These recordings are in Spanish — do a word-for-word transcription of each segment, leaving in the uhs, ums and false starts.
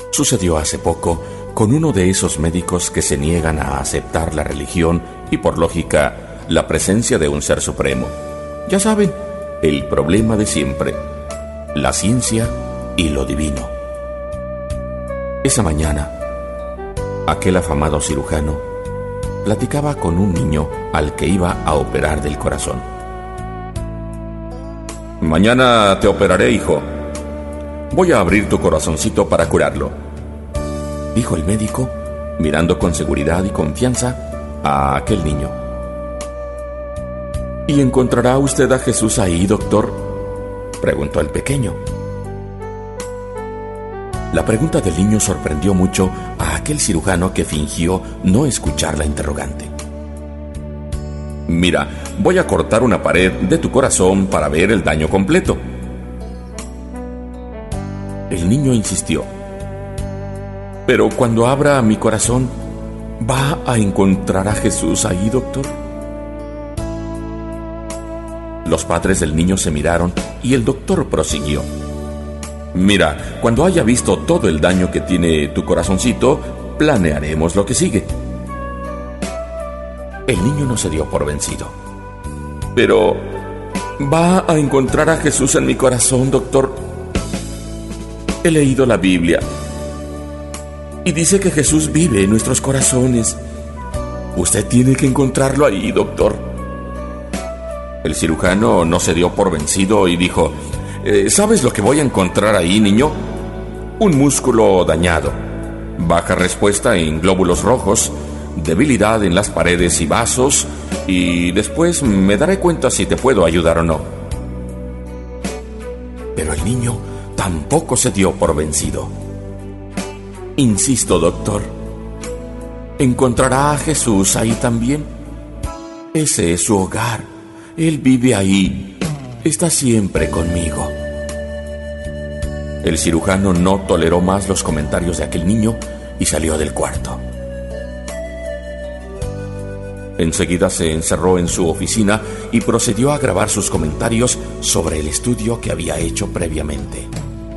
Sucedió hace poco con uno de esos médicos que se niegan a aceptar la religión y, por lógica, la presencia de un ser supremo. Ya saben, el problema de siempre, la ciencia y lo divino. Esa mañana, aquel afamado cirujano platicaba con un niño al que iba a operar del corazón. «Mañana te operaré, hijo. Voy a abrir tu corazoncito para curarlo», dijo el médico, mirando con seguridad y confianza a aquel niño. «¿Y encontrará usted a Jesús ahí, doctor?», preguntó el pequeño. La pregunta del niño sorprendió mucho a aquel cirujano, que fingió no escuchar la interrogante. «Mira, voy a cortar una pared de tu corazón para ver el daño completo». El niño insistió. «Pero cuando abra mi corazón, ¿va a encontrar a Jesús ahí, doctor?». Los padres del niño se miraron y el doctor prosiguió. «Mira, cuando haya visto todo el daño que tiene tu corazoncito, planearemos lo que sigue». El niño no se dio por vencido. «Pero, ¿va a encontrar a Jesús en mi corazón, doctor? He leído la Biblia y dice que Jesús vive en nuestros corazones. Usted tiene que encontrarlo ahí, doctor». El cirujano no se dio por vencido y dijo: eh, ¿Sabes lo que voy a encontrar ahí, niño? Un músculo dañado, baja respuesta en glóbulos rojos, debilidad en las paredes y vasos, y después me daré cuenta si te puedo ayudar o no». Pero el niño tampoco se dio por vencido. «Insisto, doctor, ¿encontrará a Jesús ahí también? Ese es su hogar. Él vive ahí. Está siempre conmigo». El cirujano no toleró más los comentarios de aquel niño y salió del cuarto. Enseguida se encerró en su oficina y procedió a grabar sus comentarios sobre el estudio que había hecho previamente.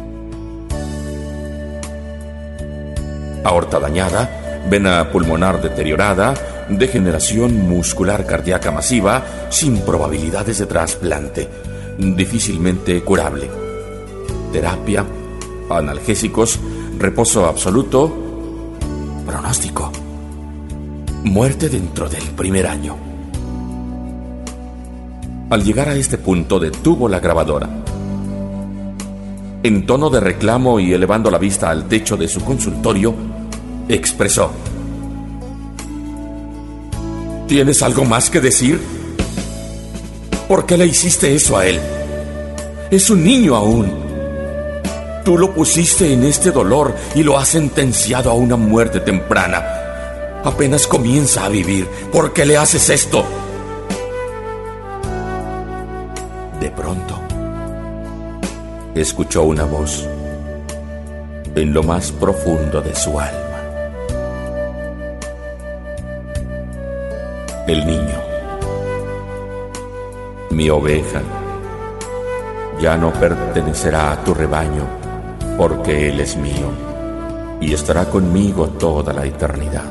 Aorta dañada, vena pulmonar deteriorada, degeneración muscular cardíaca masiva, sin probabilidades de trasplante, difícilmente curable. Terapia, analgésicos, reposo absoluto, pronóstico: muerte dentro del primer año. Al llegar a este punto, detuvo la grabadora. En tono de reclamo y elevando la vista al techo de su consultorio, expresó: ¿tienes algo más que decir? ¿Por qué le hiciste eso a él? Es un niño aún. Tú lo pusiste en este dolor y lo has sentenciado a una muerte temprana. Apenas comienza a vivir. ¿Por qué le haces esto? De pronto, escuchó una voz en lo más profundo de su alma. El niño: mi oveja ya no pertenecerá a tu rebaño, porque él es mío y estará conmigo toda la eternidad.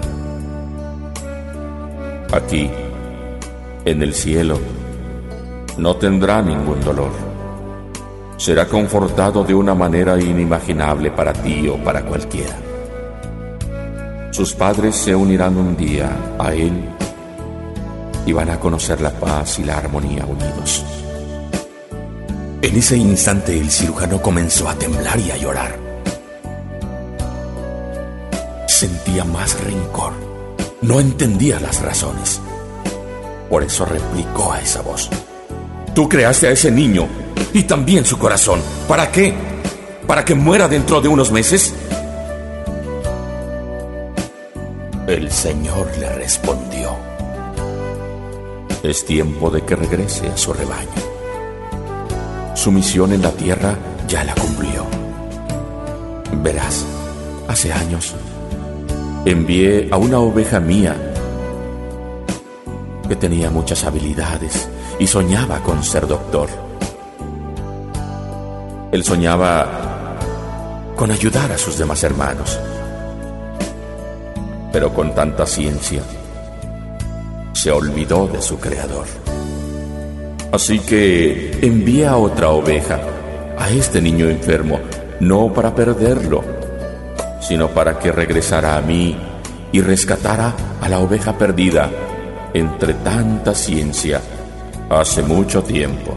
Aquí, en el cielo, no tendrá ningún dolor. Será confortado de una manera inimaginable para ti o para cualquiera. Sus padres se unirán un día a él y van a conocer la paz y la armonía unidos. En ese instante el cirujano comenzó a temblar y a llorar. Sentía más rencor. No entendía las razones. Por eso replicó a esa voz: tú creaste a ese niño y también su corazón. ¿Para qué? ¿Para que muera dentro de unos meses? El Señor le respondió: es tiempo de que regrese a su rebaño. Su misión en la tierra ya la cumplió. Verás, hace años envié a una oveja mía que tenía muchas habilidades y soñaba con ser doctor. Él soñaba con ayudar a sus demás hermanos. Pero con tanta ciencia, se olvidó de su Creador. Así que envía otra oveja a este niño enfermo, no para perderlo, sino para que regresara a mí y rescatara a la oveja perdida entre tanta ciencia hace mucho tiempo.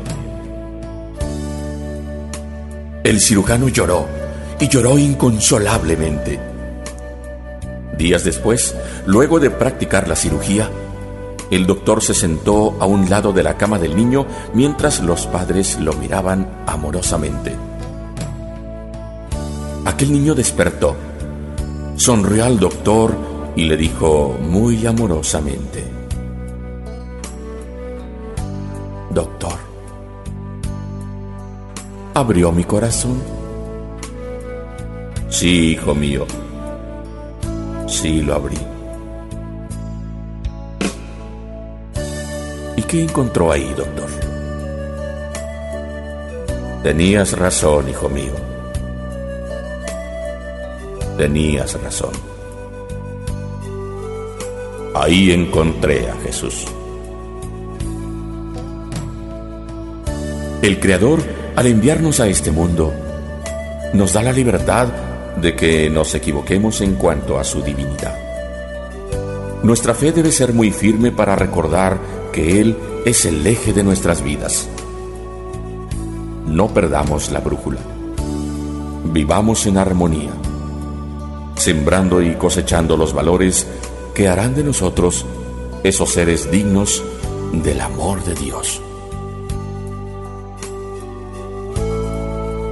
El cirujano lloró, y lloró inconsolablemente. Días después, luego de practicar la cirugía, el doctor se sentó a un lado de la cama del niño mientras los padres lo miraban amorosamente. Aquel niño despertó, sonrió al doctor y le dijo muy amorosamente: «Doctor, ¿abrió mi corazón?». «Sí, hijo mío, sí lo abrí». «¿Y qué encontró ahí, doctor?». «Tenías razón, hijo mío. Tenías razón. Ahí encontré a Jesús». El Creador, al enviarnos a este mundo, nos da la libertad de que nos equivoquemos en cuanto a su divinidad. Nuestra fe debe ser muy firme para recordar que Él es el eje de nuestras vidas. No perdamos la brújula. Vivamos en armonía, sembrando y cosechando los valores que harán de nosotros esos seres dignos del amor de Dios.